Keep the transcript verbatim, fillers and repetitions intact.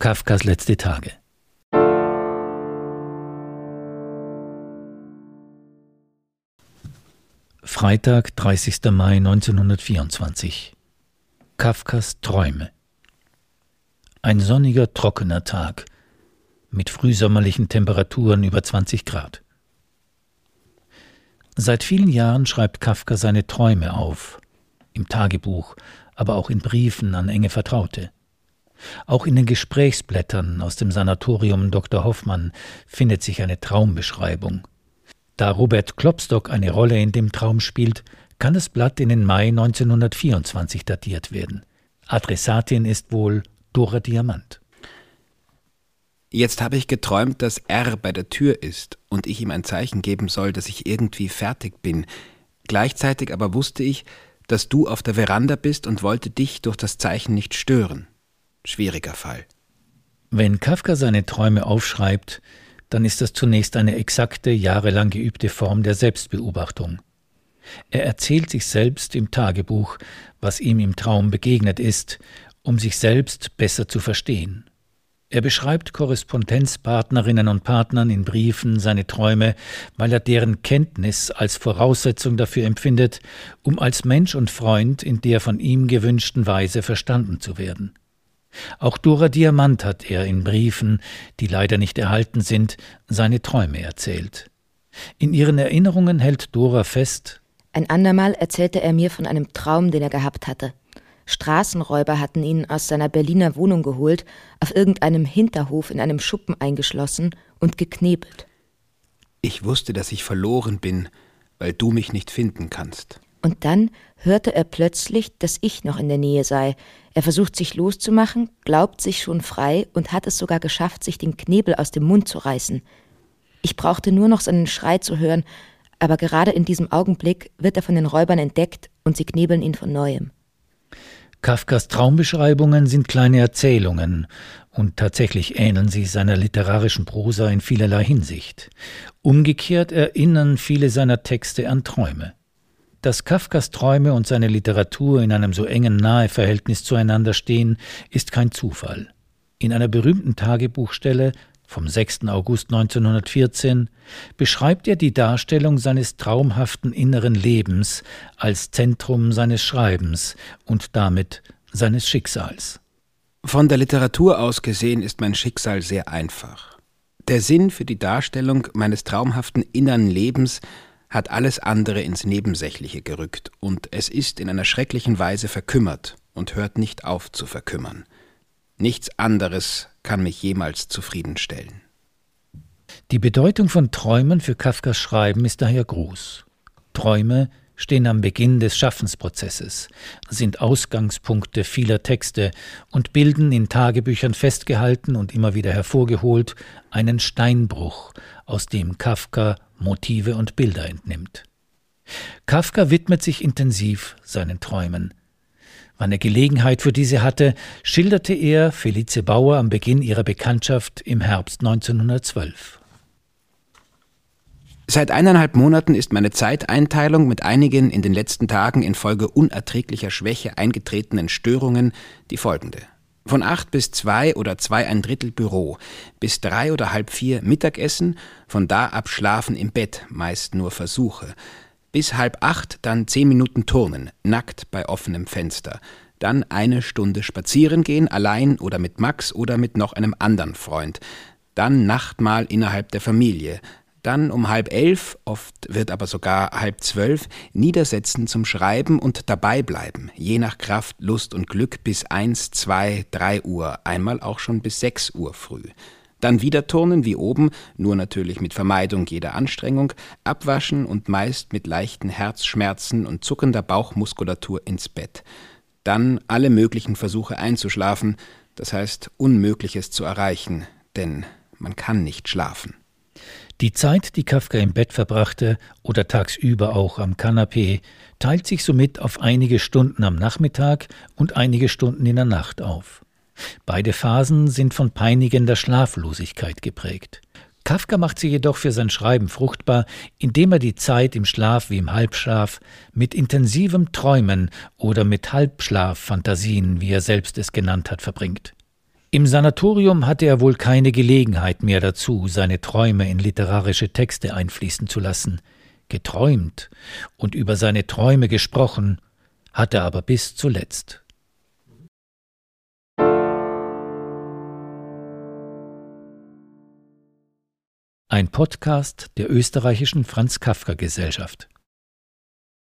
Kafkas letzte Tage. Freitag, dreißigster Mai neunzehnhundertvierundzwanzig. Kafkas Träume. Ein sonniger, trockener Tag mit frühsommerlichen Temperaturen über zwanzig Grad. Seit vielen Jahren schreibt Kafka seine Träume auf, im Tagebuch, aber auch in Briefen an enge Vertraute. Auch in den Gesprächsblättern aus dem Sanatorium Doktor Hoffmann findet sich eine Traumbeschreibung. Da Robert Klopstock eine Rolle in dem Traum spielt, kann das Blatt in den Mai neunzehnhundertvierundzwanzig datiert werden. Adressatin ist wohl Dora Diamant. Jetzt habe ich geträumt, dass R bei der Tür ist und ich ihm ein Zeichen geben soll, dass ich irgendwie fertig bin. Gleichzeitig aber wusste ich, dass du auf der Veranda bist und wollte dich durch das Zeichen nicht stören. Schwieriger Fall. Wenn Kafka seine Träume aufschreibt, dann ist das zunächst eine exakte, jahrelang geübte Form der Selbstbeobachtung. Er erzählt sich selbst im Tagebuch, was ihm im Traum begegnet ist, um sich selbst besser zu verstehen. Er beschreibt Korrespondenzpartnerinnen und Partnern in Briefen seine Träume, weil er deren Kenntnis als Voraussetzung dafür empfindet, um als Mensch und Freund in der von ihm gewünschten Weise verstanden zu werden. Auch Dora Diamant hat er in Briefen, die leider nicht erhalten sind, seine Träume erzählt. In ihren Erinnerungen hält Dora fest: Ein andermal erzählte er mir von einem Traum, den er gehabt hatte. Straßenräuber hatten ihn aus seiner Berliner Wohnung geholt, auf irgendeinem Hinterhof in einem Schuppen eingeschlossen und geknebelt. Ich wusste, dass ich verloren bin, weil du mich nicht finden kannst. Und dann hörte er plötzlich, dass ich noch in der Nähe sei. Er versucht sich loszumachen, glaubt sich schon frei und hat es sogar geschafft, sich den Knebel aus dem Mund zu reißen. Ich brauchte nur noch seinen Schrei zu hören, aber gerade in diesem Augenblick wird er von den Räubern entdeckt und sie knebeln ihn von Neuem. Kafkas Traumbeschreibungen sind kleine Erzählungen und tatsächlich ähneln sie seiner literarischen Prosa in vielerlei Hinsicht. Umgekehrt erinnern viele seiner Texte an Träume. Dass Kafkas Träume und seine Literatur in einem so engen Naheverhältnis zueinander stehen, ist kein Zufall. In einer berühmten Tagebuchstelle vom sechsten August neunzehnhundertvierzehn beschreibt er die Darstellung seines traumhaften inneren Lebens als Zentrum seines Schreibens und damit seines Schicksals. Von der Literatur aus gesehen ist mein Schicksal sehr einfach. Der Sinn für die Darstellung meines traumhaften inneren Lebens hat alles andere ins Nebensächliche gerückt und es ist in einer schrecklichen Weise verkümmert und hört nicht auf zu verkümmern. Nichts anderes kann mich jemals zufriedenstellen. Die Bedeutung von Träumen für Kafkas Schreiben ist daher groß. Träume stehen am Beginn des Schaffensprozesses, sind Ausgangspunkte vieler Texte und bilden in Tagebüchern festgehalten und immer wieder hervorgeholt einen Steinbruch, aus dem Kafka Motive und Bilder entnimmt. Kafka widmet sich intensiv seinen Träumen. Wann er Gelegenheit für diese hatte, schilderte er Felice Bauer am Beginn ihrer Bekanntschaft im Herbst neunzehnhundertzwölf. Seit eineinhalb Monaten ist meine Zeiteinteilung mit einigen in den letzten Tagen infolge unerträglicher Schwäche eingetretenen Störungen die folgende. Von acht bis zwei oder zwei ein Drittel Büro, bis drei oder halb vier Mittagessen, von da ab Schlafen im Bett, meist nur Versuche. Bis halb acht dann zehn Minuten Turnen, nackt bei offenem Fenster. Dann eine Stunde spazieren gehen, allein oder mit Max oder mit noch einem anderen Freund. Dann Nachtmahl innerhalb der Familie. Dann um halb elf, oft wird aber sogar halb zwölf, niedersetzen zum Schreiben und dabei bleiben, je nach Kraft, Lust und Glück bis eins, zwei, drei Uhr, einmal auch schon bis sechs Uhr früh. Dann wieder turnen wie oben, nur natürlich mit Vermeidung jeder Anstrengung, abwaschen und meist mit leichten Herzschmerzen und zuckender Bauchmuskulatur ins Bett. Dann alle möglichen Versuche einzuschlafen, das heißt Unmögliches zu erreichen, denn man kann nicht schlafen. Die Zeit, die Kafka im Bett verbrachte oder tagsüber auch am Kanapee, teilt sich somit auf einige Stunden am Nachmittag und einige Stunden in der Nacht auf. Beide Phasen sind von peinigender Schlaflosigkeit geprägt. Kafka macht sie jedoch für sein Schreiben fruchtbar, indem er die Zeit im Schlaf wie im Halbschlaf mit intensivem Träumen oder mit Halbschlaffantasien, wie er selbst es genannt hat, verbringt. Im Sanatorium hatte er wohl keine Gelegenheit mehr dazu, seine Träume in literarische Texte einfließen zu lassen. Geträumt und über seine Träume gesprochen hat er aber bis zuletzt. Ein Podcast der österreichischen Franz Kafka Gesellschaft.